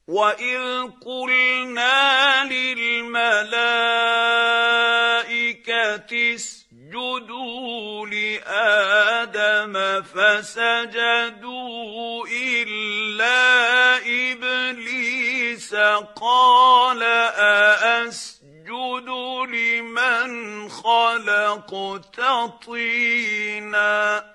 وَإِذْ قُلْنَا لِلْمَلَائِكَةِ اسْجُدُوا لِآدَمَ فَسَجَدُوا إِلَّا إِبْلِيسَ قَالَ أَأَسْجُدُ لِمَنْ خَلَقْتَ طِينًا